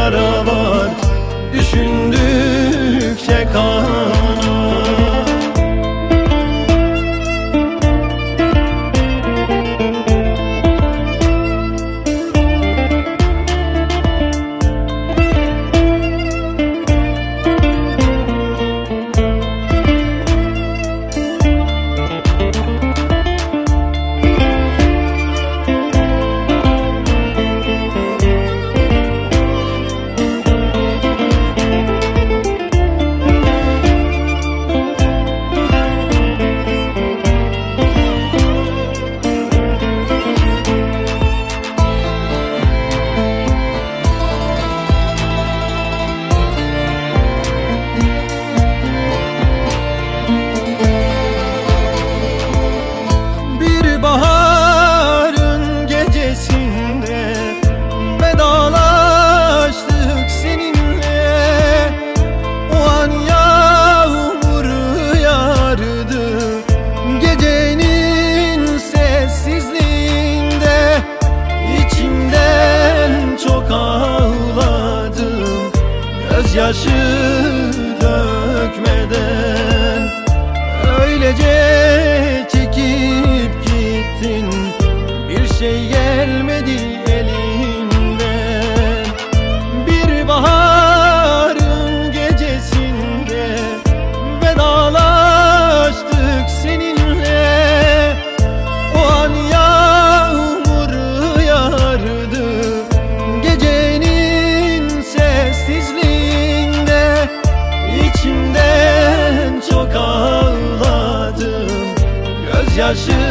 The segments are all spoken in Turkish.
yara var, düşündükçe kanar. Baharın gecesinde vedalaştık seninle. O an yağmur yağardı gecenin sessizliğinde. İçimden çok ağladım, gözyaşı dökmeden. Öylece bir şey gelmedi elimden. Bir baharın gecesinde vedalaştık seninle. O an yağmur yağardı gecenin sessizliğinde. İçimden çok ağladım, gözyaşı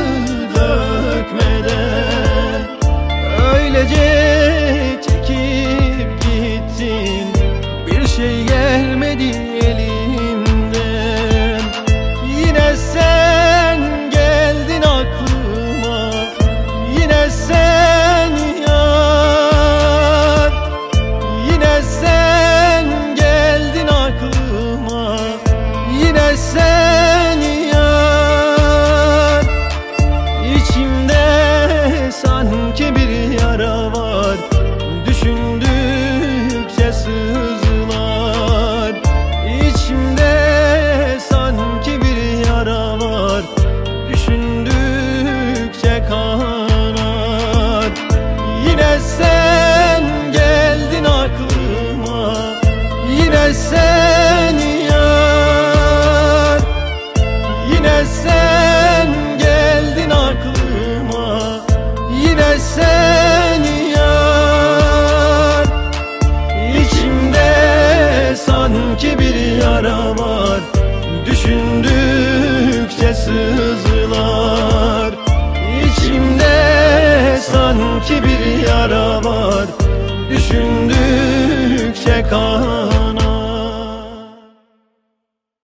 dökmeden. Öylece çekip gittin, bir şey gelmedi elimden. Yine sen geldin aklıma, yine sen yar. Yine sen geldin aklıma, yine sen yar. İçimde sanki bir yara var, düşündükçe sızlar. İçimde sanki bir yara var, düşündükçe kanar. Yine sen geldin aklıma, yine sen yar. Yine sen geldin aklıma, yine sen yar. İçimde sanki bir yara var, düşündükçe sızlar. İçimde sanki bir yara var, düşündükçe kanar.